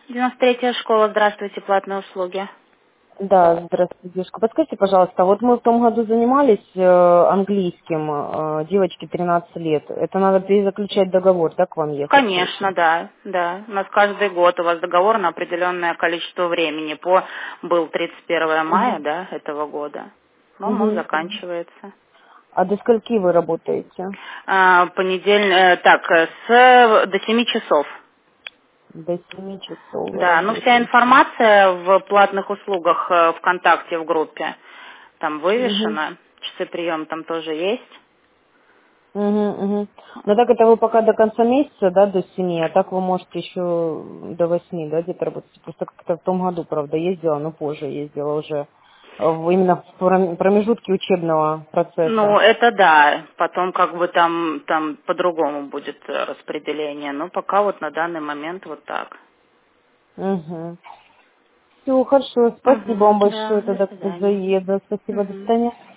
93-я школа, здравствуйте, платные услуги. Да, здравствуйте, девушка. Подскажите, пожалуйста, вот мы в том году занимались английским, девочке 13 лет. Это надо перезаключать договор, да, к вам ехать с Конечно, этим? да, да. У нас каждый год у вас договор на определенное количество времени. Был 31 мая, Угу. да, этого года. Но он Угу. заканчивается. А до скольки вы работаете? До 7 часов. До 7 часов вы Да, ну вся работаете. информация в платных услугах ВКонтакте в группе там Угу. вывешена. Часы приема там тоже есть. Угу, угу. Но так это вы пока до конца месяца, да, до 7, а так вы можете еще до 8, да, где-то работать. Просто как-то в том году, правда, ездила, но позже ездила уже именно в промежутке учебного Ну, процесса. это да. Потом как бы там по-другому будет распределение. Но пока вот на данный момент вот так. Угу. Все, хорошо. Спасибо Угу, вам да, большое до тогда, когда свидания. заеду. Спасибо, до Угу. свидания.